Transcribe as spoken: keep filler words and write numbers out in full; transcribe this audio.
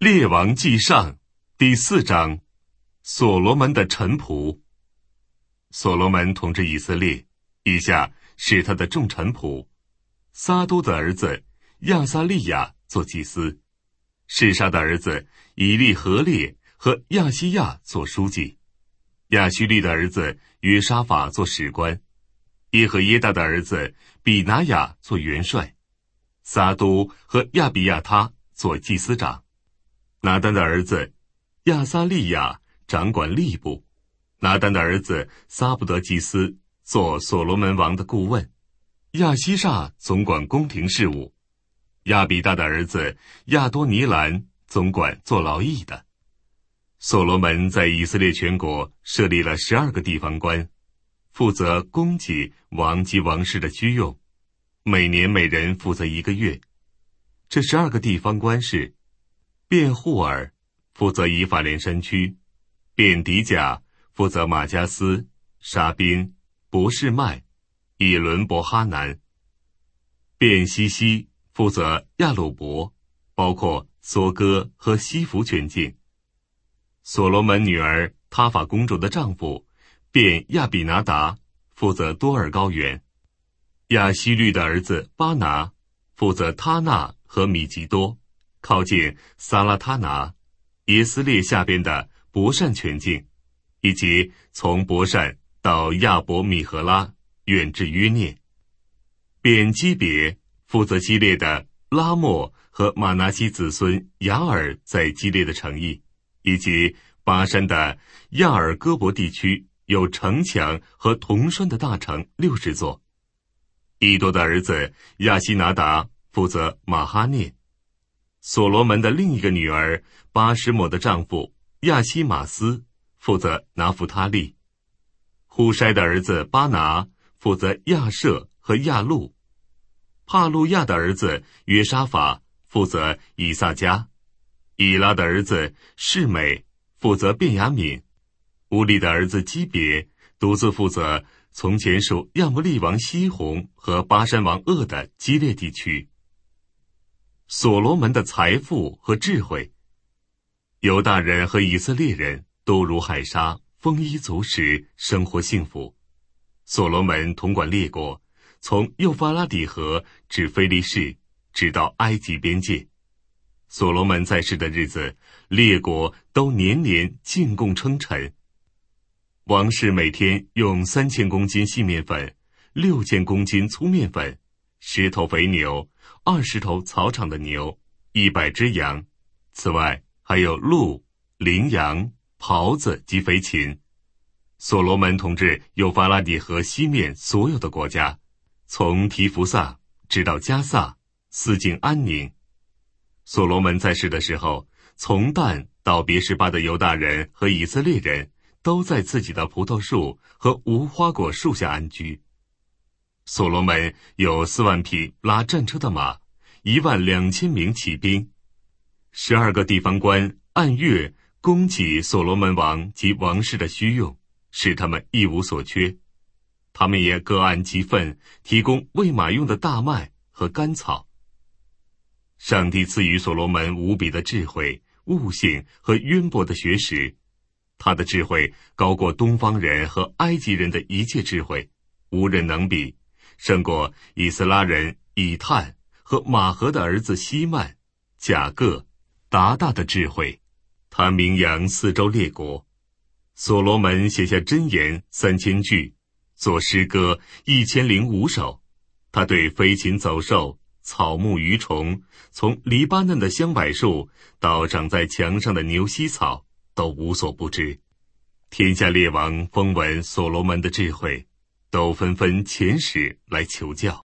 列王纪上第四章，所罗门的臣仆。所罗门统治以色列，以下是他的众臣仆：撒都的儿子亚撒利亚做祭司，示沙的儿子以利何列和亚西亚做书记，亚须利的儿子约沙法做史官，耶和耶大的儿子比拿雅做元帅，撒都和亚比亚他做祭司长，拿单的儿子亚撒利亚掌管吏部，拿单的儿子撒布德祭司做所罗门王的顾问，亚西煞总管宫廷事务，亚比大的儿子亚多尼兰总管做劳役的。所罗门在以色列全国设立了十二个地方官，负责供给王及王室的需用，每年每人负责一个月。这十二个地方官是：便户尔负责以法莲山区，便迪甲负责马加斯、沙宾、伯示麦、以伦伯哈南，便西西负责亚鲁伯，包括梭哥和西弗全境。所罗门女儿他法公主的丈夫便亚比拿达负责多尔高原，亚希律的儿子巴拿负责他纳和米吉多，靠近撒拉他拿、耶斯列下边的伯善全境，以及从伯善到亚伯米荷拉远至约涅。便基别负责基列的拉莫和马拿西子孙雅尔在基列的城邑，以及巴山的亚尔戈伯地区有城墙和铜栓的大城六十座。伊多的儿子亚西拿达负责马哈涅。所罗门的另一个女儿巴什抹的丈夫亚西马斯负责拿弗他利。呼筛的儿子巴拿负责亚舍和亚路。帕路亚的儿子约沙法负责以萨迦。以拉的儿子示美负责便雅悯。乌利的儿子基别独自负责从前属亚摩利王西宏和巴山王噩的基列地区。所罗门的财富和智慧。犹大人和以色列人都如海沙，丰衣足食，生活幸福。所罗门统管列国，从幼发拉底河至非利士，直到埃及边界。所罗门在世的日子，列国都年年进贡称臣。王室每天用三千公斤细面粉，六千公斤粗面粉，十头肥牛，二十头草场的牛，一百只羊，此外还有鹿、羚羊、狍子及肥禽。所罗门统治幼发拉底河西面所有的国家，从提弗萨直到加萨，四境安宁。所罗门在世的时候，从但到别是巴的犹大人和以色列人都在自己的葡萄树和无花果树下安居。所罗门有四万匹拉战车的马，一万两千名骑兵。十二个地方官按月供给所罗门王及王室的需用，使他们一无所缺。他们也各按其分提供喂马用的大麦和甘草。上帝赐予所罗门无比的智慧、悟性和渊博的学识，他的智慧高过东方人和埃及人的一切智慧，无人能比，胜过以斯拉人以探和马和的儿子希曼、甲各、达大的智慧。他名扬四周列国。所罗门写下箴言三千句，作诗歌一千零五首。他对飞禽走兽、草木鱼虫，从黎巴嫩的香柏树到长在墙上的牛膝草，都无所不知。天下列王风闻所罗门的智慧，都纷纷遣使来求教。